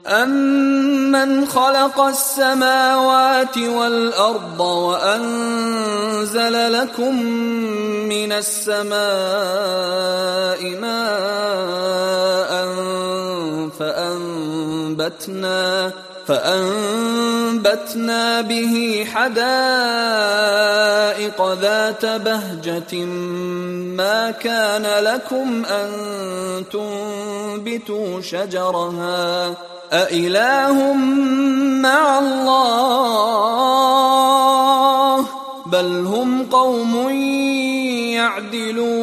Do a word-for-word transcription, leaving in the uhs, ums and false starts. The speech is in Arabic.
أَمَّنْ خَلَقَ السَّمَاوَاتِ وَالْأَرْضَ وَأَنزَلَ لَكُم مِّنَ السَّمَاءِ مَاءً فَأَنبَتْنَا فَأَنبَتْنَا بِهِ حَدَائِقَ ذَاتَ بَهْجَةٍ مَا كَانَ لَكُمْ أَن تُنبِتُوا شَجَرَهَا أَإِلَٰهٌ مَّعَ اللَّهِ ۚ بَلْ هُمْ قَوْمٌ يَعْدِلُونَ.